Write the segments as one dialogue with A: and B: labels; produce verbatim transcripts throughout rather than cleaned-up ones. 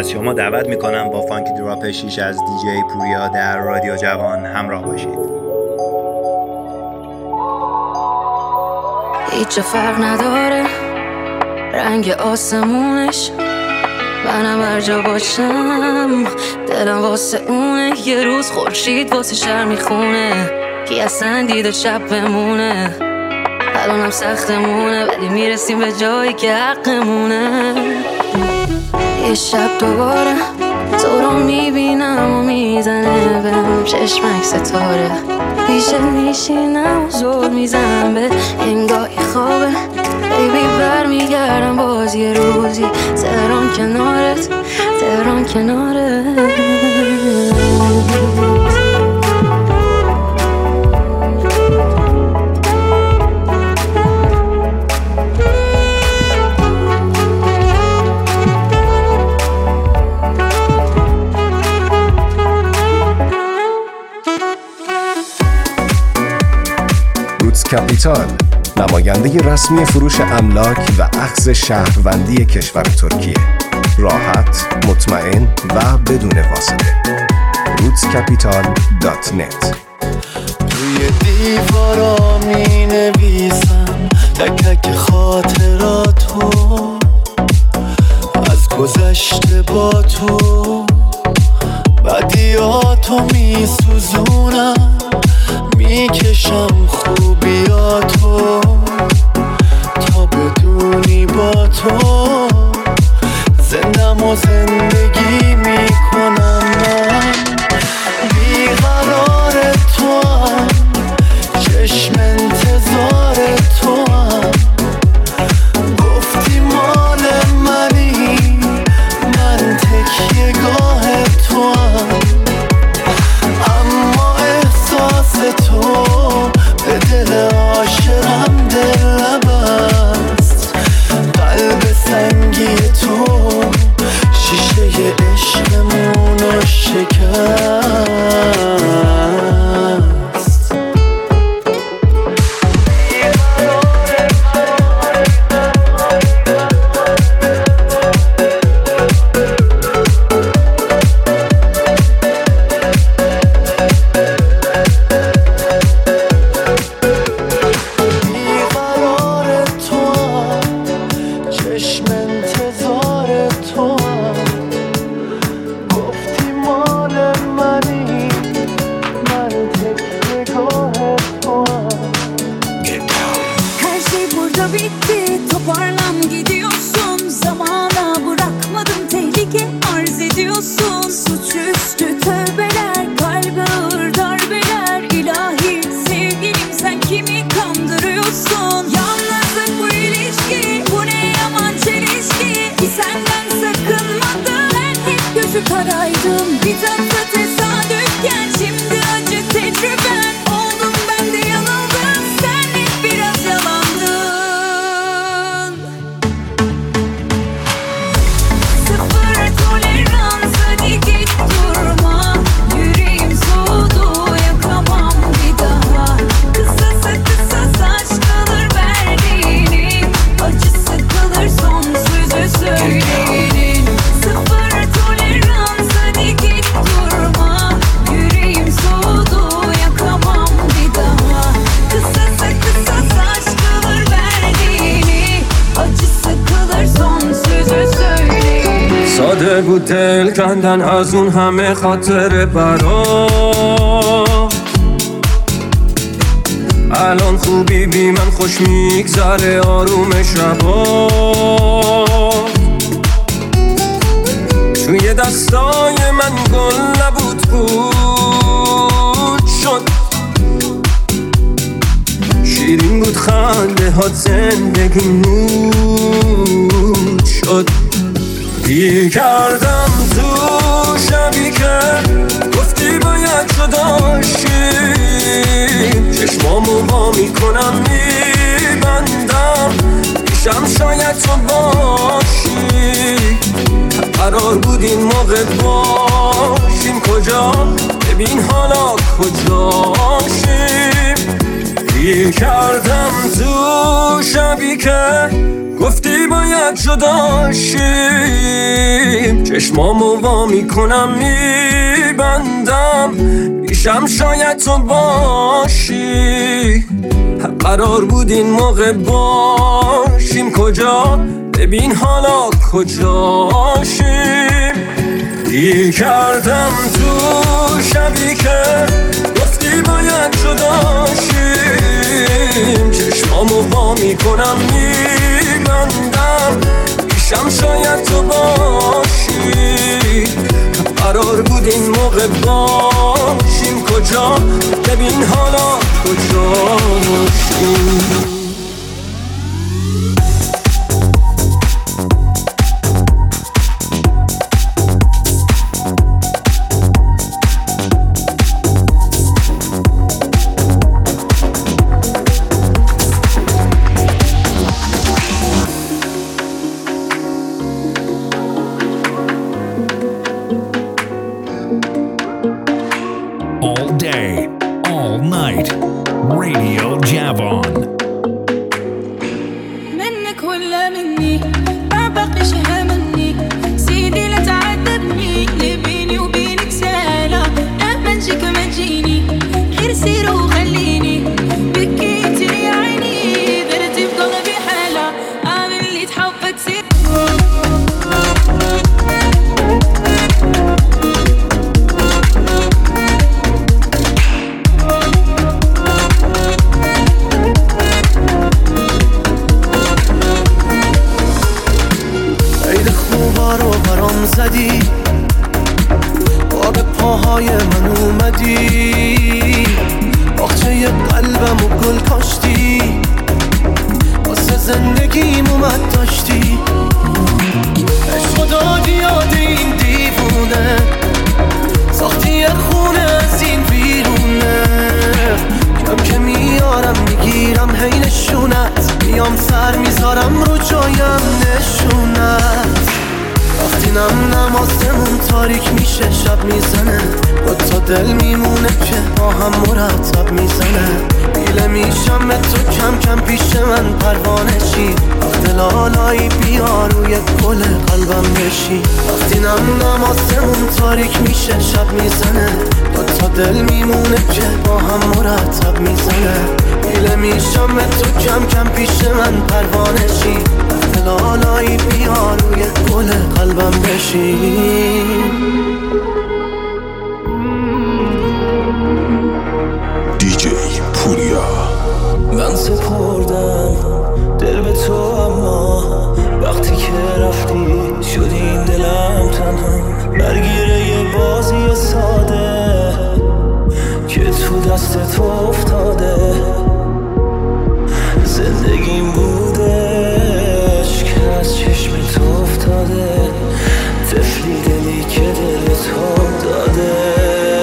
A: از شما دعوت میکنم با فانکی دراپ شیش از دیجی پوریا در رادیو جوان همراه باشید.
B: هیچ فرق نداره رنگ آسمونش، منم هر جا باشم دلم واسه اونه. یه روز خورشید واسه شهر میخونه، کی اصلا دیده شب بمونه. الانم سختمونه ولی میرسیم به جایی که حقمونه. یه شب دوباره تو رو میبینم و میزنه بهم چشمک ستاره، پیشت میشینم و زور میزنم به انگاهی خوابه. بیبی برمیگردم باز یه روزی، تهران کنارت، تهران کنارت.
C: کپیتال، نماینده رسمی فروش املاک و اخذ شهروندی کشور ترکیه. راحت، مطمئن و بدون واسطه. روتس کپیتال دات نت.
D: توی دیوارا می نویسم تک تک خاطراتو، از گذشته با تو، بدیاتو می سوزونم، میکشم خوبیاتو تا بدونی با تو زندم و زندگی میکنم. من بیقرار تو هم، چشم انتظار تو هم، گفتی مال منی، من تکیه گاه تو هم، اما احساس تو به دل عاشقم دل نبست. قلب سنگی تو شیشه عشقمونو شکست.
E: بود دل کندن از اون همه خاطر برام. الان خوبی بی من خوش میگذره آروم شبا. توی دستای من گل نبود بود شد، شیرین بود خنده ها زندگی نود شد. گیر کردم تو شبی که گفتی باید جدا شیم، چشمامو با میکنم میبندم پیشم شاید تو باشی. قرار بود این موقع باشیم کجا، ببین حالا کجاشیم. گیر کردم تو شبی که گفتی باید جدا شیم، چشمامو وا میکنم میبندم، پیشم شاید تو باشی. قرار بود این موقع باشیم، کجا؟ ببین حالا کجاشیم. گیر کردم تو شبی که گفتی باید جدا شیم، چشمامو وا میکنم میبندم، پیشم شاید تو باشی. قرار بود این موقع باشیم، کجا؟ ببین حالا کجاشیم.
F: All day, all night, Radio Javon.
G: منك ولا مني ما بقيش همني، سيدي لا تعذبني، اللي بيني وبينك سهلة، لا ما نجيك ما تجيني، غير سير وخليني، بكيتي يا عيني، درتي في قلبي حالة، أنا اللي تحبك سير.
D: زدی آب پاهای من اومدی، باغچه قلبم و گل کاشتی، واسه زندگیم اومد داشتی، عشق دادی یاد این دیوونه، ساختی یه خونه از این بیرونه، کم که میارم میگیرم هی نشونت، میام سر میذارم رو جایم نشونت. وقتی نم نمازمون تاریک میشه شب میزنه، با تا دل میمونه که با هم مرتب میزنه، بیله میشم به تو کم کم پیش من پروانه شی، وقت لالایی بیا روی گل قلبم بشی. وقتی نم نمازمون تاریک میشه شب میزنه، با تا دل میمونه که با هم مرتب میزنه، بیله میشم به تو کم کم پیش من پروانه شی، لالایی بیا روی گل قلبم بشی.
C: دیجی پوریا.
D: من سپردم دل به تو، اما وقتی که رفتی شد این دلم تنها، درگیره یه بازی ساده که تو دست تو افتاده. زندگیم بودش که از چشم تو افتاده، طفلی دلی که دل تو داده.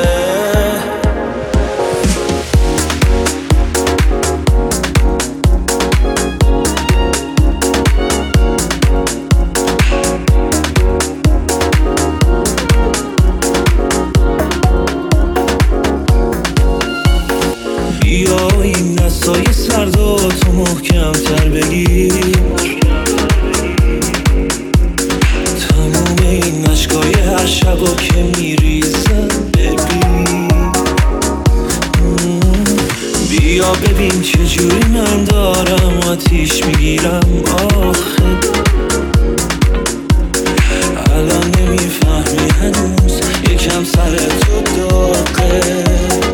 D: بیا این دستای سردو تو محکم تر بگیر، تموم این عشقای هر شبا که میریزم ببین. بیا ببین چجوری من دارم آتیش میگیرم آخه، الان نمیفهمی هنوز یکم سر تو داغه.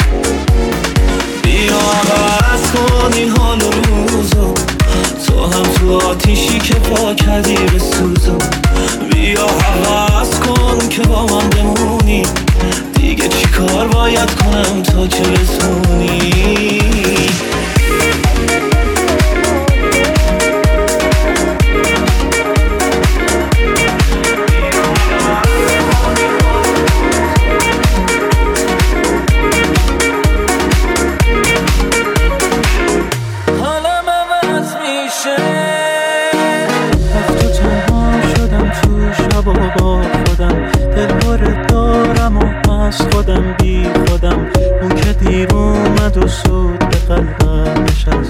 D: بیا عوض کن این حال و روزو، تو هم تو آتیشی که پا کردی به سوزو. بیا عوض کن که با من بمونی، دیگه چی کار باید کنم تا که بتونی.
H: از خودم بی خودم، اون که دیر اومد و سود به قلبم نشست.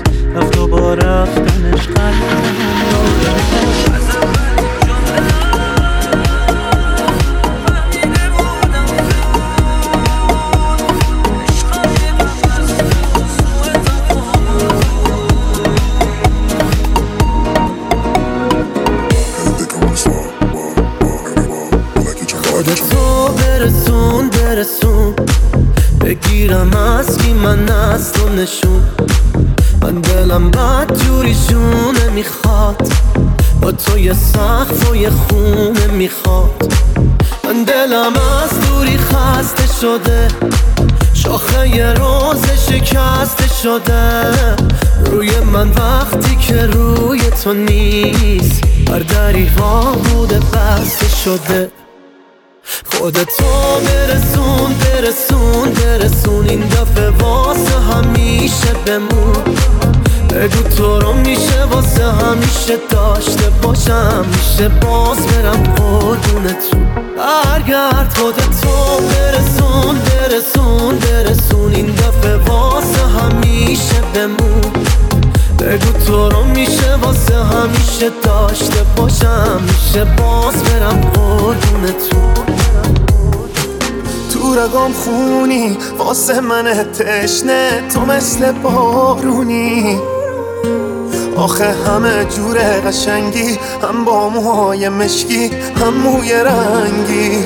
D: بگیرم از کی من از تو نشون. من دلم بد جوری جونه میخواد، با تو یه سقف و یه خونه میخواد. من دلم از دوری خسته شده، شاخه یه روز شکسته شده. روی من وقتی که روی تو نیست، بر دری ها بوده بسته شده. خودتو برسون برسون برسون، این دفعه واسه همیشه بمون. بگو تو رو میشه واسه همیشه داشته باشم، میشه باز برم قربونتون. برگرد خودتو برسون برسون برسون، این دفعه واسه همیشه بمون. بگو تو رو میشه واسه همیشه داشته باشم، میشه باز برم قربونتون.
H: تو رگام خونی واسه من تشنه، تو مثل بارونی. آخه همه جوره قشنگی، هم با موهای مشکی هم موی رنگی.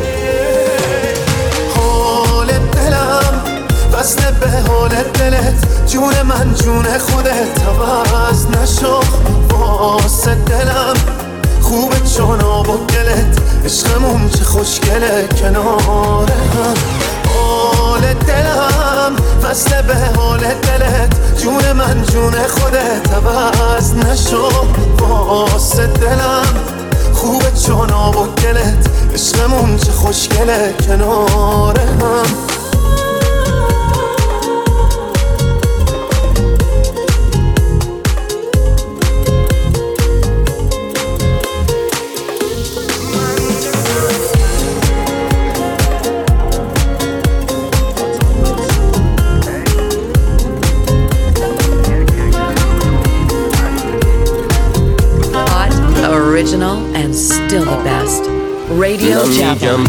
H: حال دلم وصله به حال دلت، جون من جون خودت عوض نشو. واسه دلم خوبه چون آب و گلت، عشقمون چه خوشگله کنار هم. حال دلم وصله به حال دلت، جون من جون خودت عوض نشو. واسه دلم خوبه چون آب و گلت، عشقمون چه خوشگله کنار هم.
I: Original and still the best. Radio Java.
E: نمیگم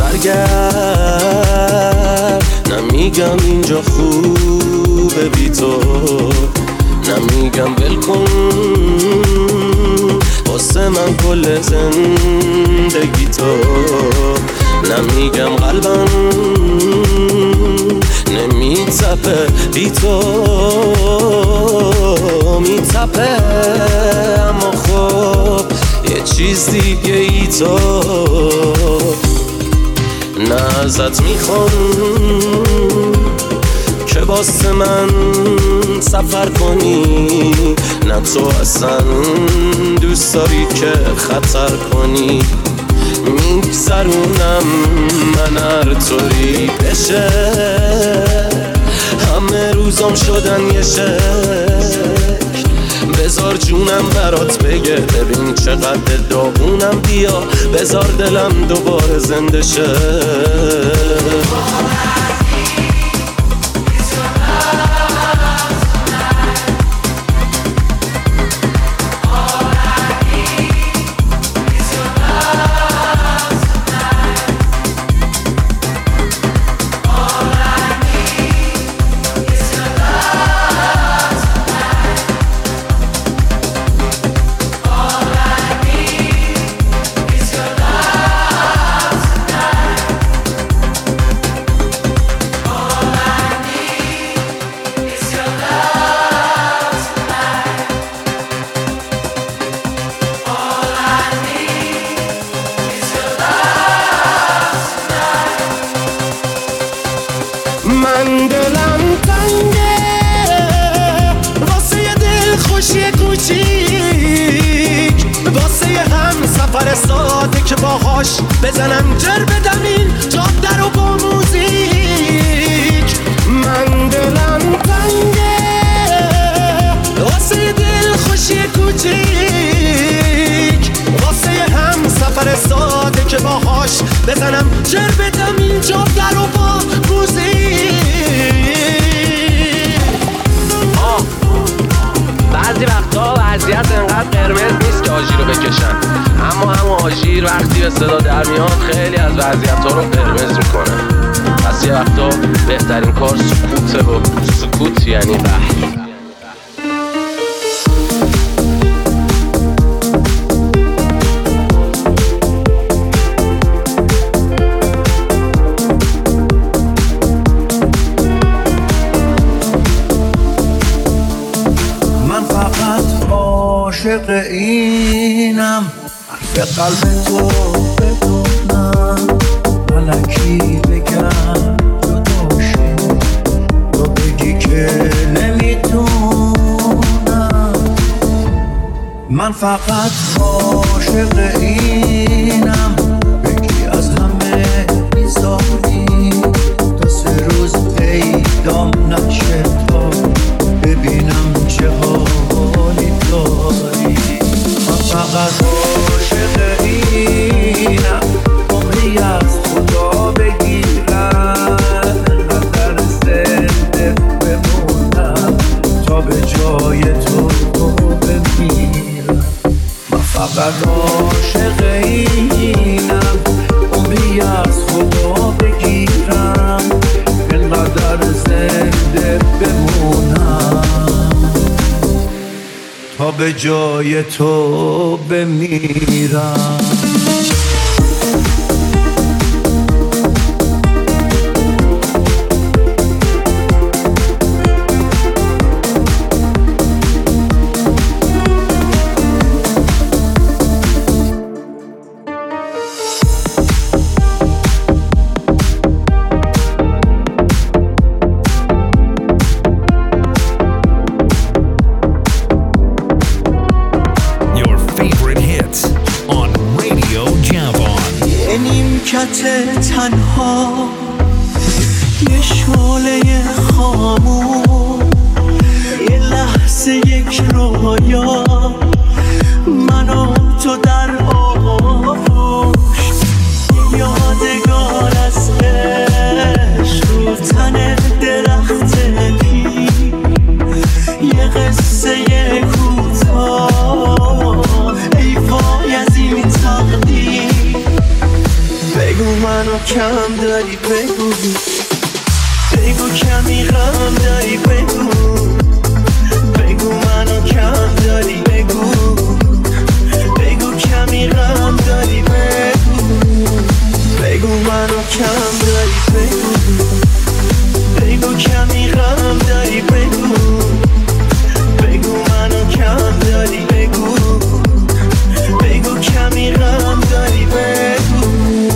E: برگرد، نمیگم اینجا خوبه بی تو، نمیگم ول کن واسه من کل زندگی تو. نمیگم قلبم نمیتپه بی تو، میتپه اما خب یه چیز دیگه ای تو. نه ازت میخوام که واسه من سفر کنی، نه تو اصلا دوست داری که خطر کنی. میگذرونم من هر طوری بشه، همه روزام شدن یه شکل. بذار جونم برات بگه ببین چقدر داغونم، بیا بذار دلم دوباره زنده شه.
H: من دلم تنگه واسه یه دل خوشی کوچیک، واسه یه هم سفر ساده که باهاش بزنم جر بدم این جاده رو با موزیک. من دلم تنگه واسه یه دل خوشی کوچیک، واسه یه هم سفر ساده که باهاش بزنم جر بدم این جاده رو با موزیک.
J: بعضی وقتا وضعیت انقدر قرمز نیست که آژیر رو بکشن، اما همون آژیر وقتی به صدا در میاد خیلی از وضعیت ها رو قرمز میکنه. پس یه وقتا بهترین کار سکوته و سکوت یعنی قهر.
H: عاشق اینم، حرف قلب تو بدونم، ملکی بگم جداشی تو بگی که نمیتونم. من فقط عاشق اینم، بگی از همه میذاری تا سه روز پیدام نشه تا ببینم چه حالی داری. من فقط عاشق اینم، عمری از خدا بگیرم، انقدر زنده بمونم تا به جای تو بمیرم. من فقط عاشق اینم، عمری از خدا بگیرم، انقدر زنده بمونم تا به جای تو بمیرم.
D: تنها یه شعله خاموش، یه لحظه یک رویا، من و تو در آغوش، یه یادگار از عشق رو تن درخت پیر، یه قصه کوتاه، ای وای از این تقدیر. بگو منو کم داری، بگو بگو کمی غم داری، بگو بگو منو کم داری، بگو بگو کمی غم داری، بگو بگو منو کم داری، بگو بگو کمی غم داری، بگو بگو منو کم داری، بگو بگو کمی غم داری، بگو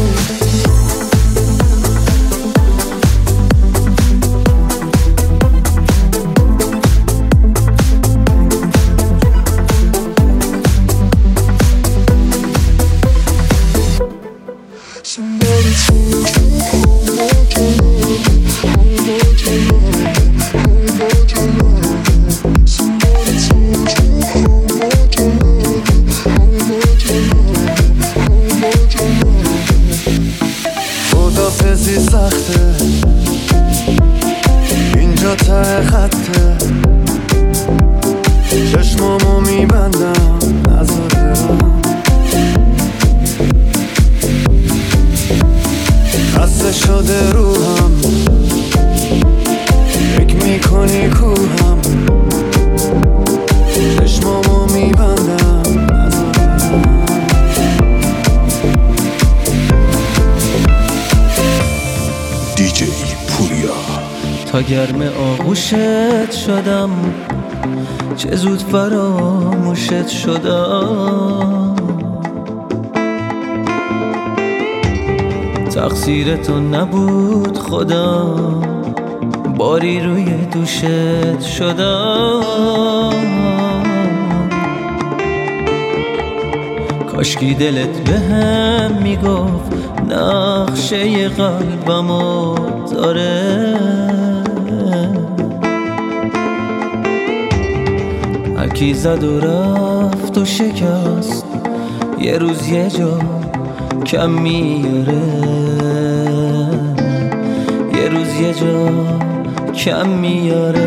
D: خدافزی سخته، اینجا ته خطه، چشمامو میبندم نذارم، خسته شده روحم، فکر میکنی کوهم، چشمامو میبندم نذارم.
C: دیجی پوریا.
D: تا گرم آغوشت شدم، چه زود فراموشت شدم، تقصیر تو نبود خدا، باری روی دوشت شدم. کاشکی دلت بهم میگفت نقشه قلبمو داره، هرکی زد و رفت و شکست، یه روز یه جا کم میاره، یه روز یه جا کم میاره.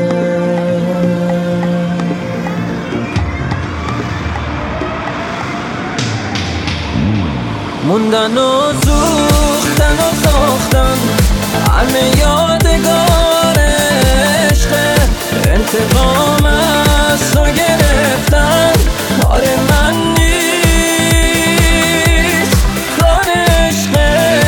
D: موندن و سوختن و ساختن، همه یادگار عشقه، انتقام از تو گرفتن کار من نیست، کار عشقه.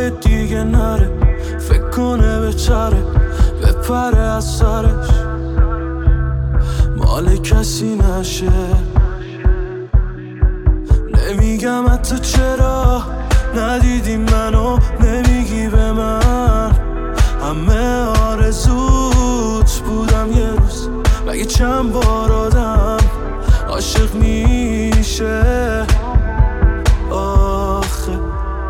D: جای دیگه نره، فکر کنه بهتره بپره از سرش، مال کسی نشه. نمیگم حتی چرا ندیدی منو، نمیگی به من همه آرزوت بودم یه روز. مگه چند بار آدم عاشق میشه آخه؟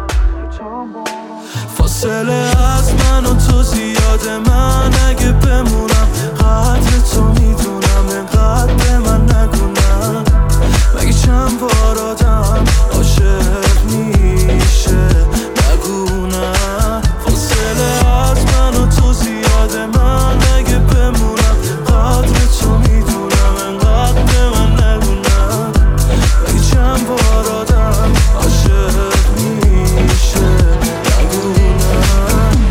D: فاصله از من و تو زیاده، من اگه بمونم قدر تو میدونم، انقدر به من نگونم. مگه چند بار آدم عاشق میشه نگونم؟ فاصله از من و تو زیاده، من اگه بمونم قدر تو میدونم، انقدر به من نگونم. مگه چند بار آدم عاشق میشه نگونم.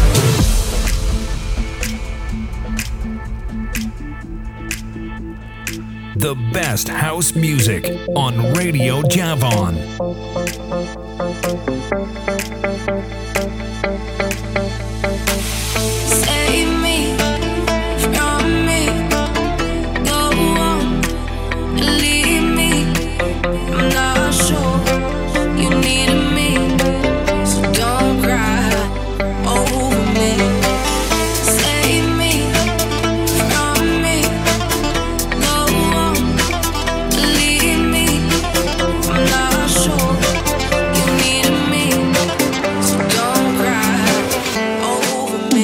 F: The best house music on Radio Javon.
B: Save me from me, go on and leave me. I'm not sure you needed me, so don't cry over me. Save me from me, go on and leave me. I'm not sure you needed me, so don't cry over me.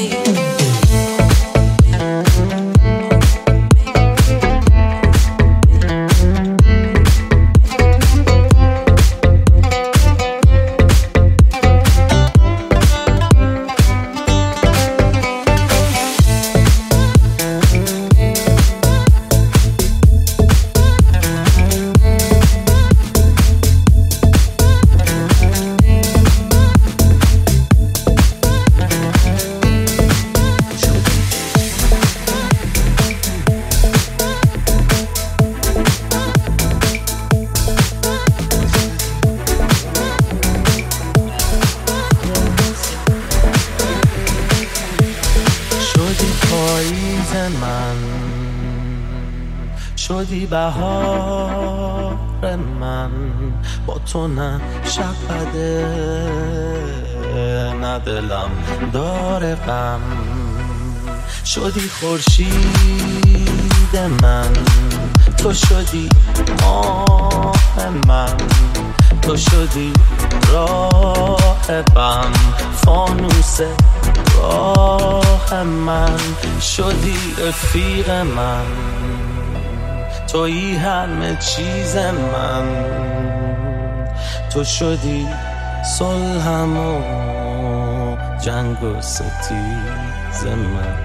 D: شدی پاییز من، شدی بهار من، با تو نه شقده نه دلم داره غم. شدی خورشید من، تو شدی ماه من، تو شدی راهبم، فانوس راه من. شدی رفیق من، تویی همه چیز من، تو شدی صلحم و جنگ و ستیز من.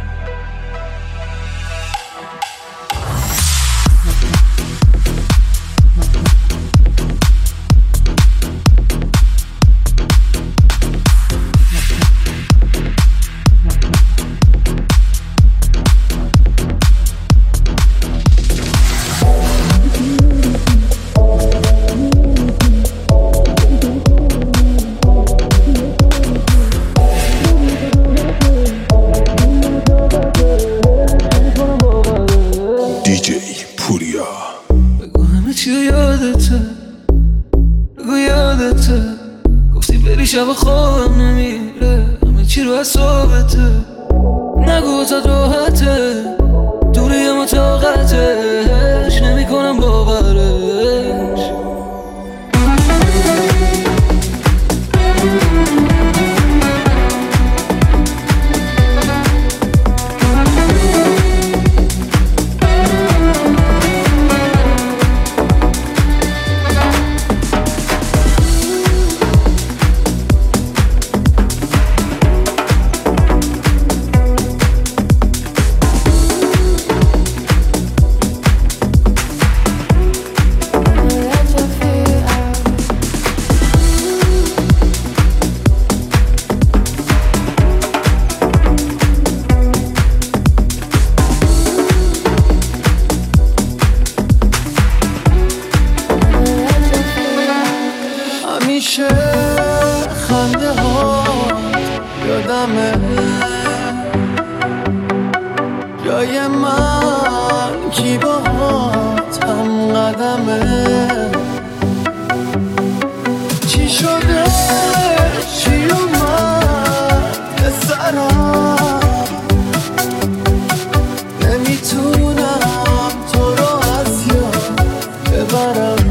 K: شب خوابم نمیره، همه چی رو حسابته. نگو تا راحته، دوری مطاقتش نمی کنم باورش.
D: جای من کی باهات هم قدمه چی شده چی اومد به سرم نمیتونم تو رو از یاد ببرم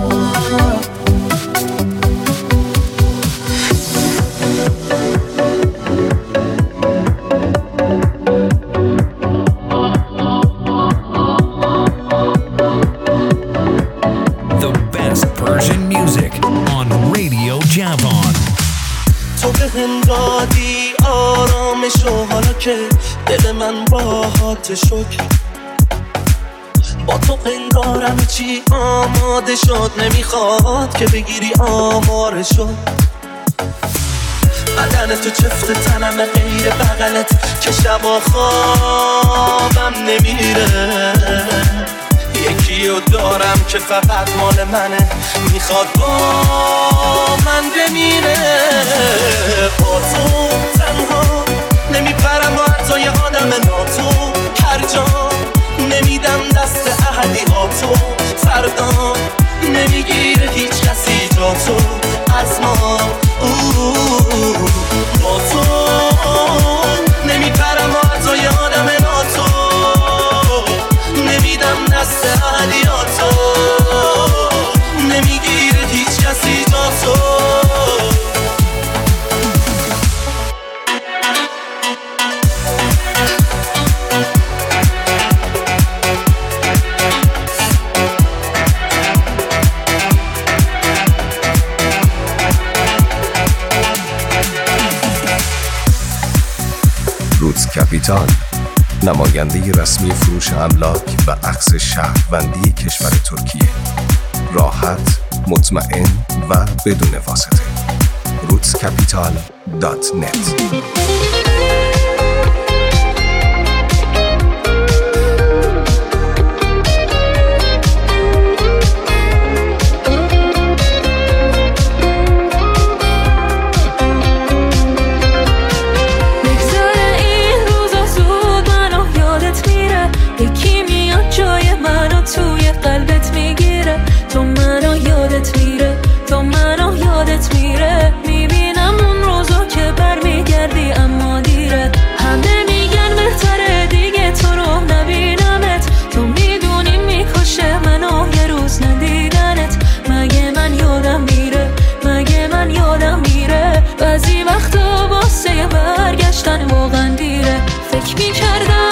E: تو به هم دادی آرامشو حالا که دل من باهات شکر با تو انگارم چی آماده شد نمیخواد که بگیری آمارشو بدن تو چفت تنم غیر بغلت که شبا خوابم نمیره یکیو دارم که فقط مال منه میخواد با من بمیره با تو تنها نمیپرم با حتی آدم ناتو هر جا نمیدم دست احدیاتو فردا نمیگیره هیچ کسی جا تو از ما با تو نمیپرم با حتی آدم ناتو نمیدم دست احدیاتو نمیگیره هیچ کسی جا تو
C: روتس کپیتال، نماینده رسمی فروش املاک و عکس شهروندی کشور ترکیه. راحت، مطمئن و بدون واسطه. روتس کپیتال دات نت.
B: توی قلبت میگیره تو منو یادت میره تو منو یادت میره میبینم اون روزا که برمیگردی اما دیره همه میگن بهتره دیگه تو رو نبینمت تو میدونی میکشه منو یه روز ندیدنت مگه من یادم میره مگه من یادم میره بعضی وقتا واسه برگشتن واقعا دیره فکر میکردم